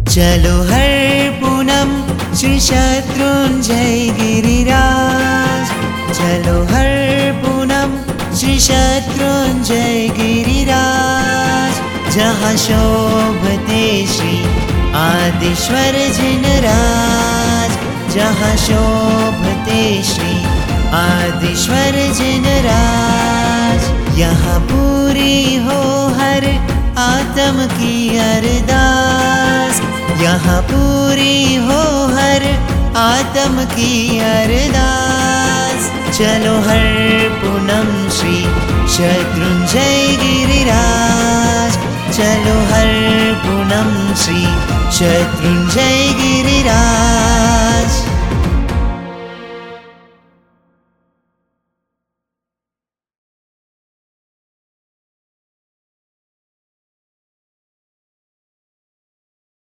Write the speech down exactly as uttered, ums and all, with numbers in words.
चलो हर पूनम श्री शत्रुंजय गिरिराज, चलो हर पूनम श्री शत्रुंजय गिरिराज। जहाँ शोभते श्री आदिश्वर जिनराज, जहाँ शोभते श्री आदिश्वर जिनराज। यहाँ पूरी हो हर आत्म की अरदास, यहाँ पूरी हो हर आत्म की अरदास। चलो हर पूनम श्री शत्रुंजय गिरिराज, चलो हर पूनम श्री शत्रुंजय गिरिराज।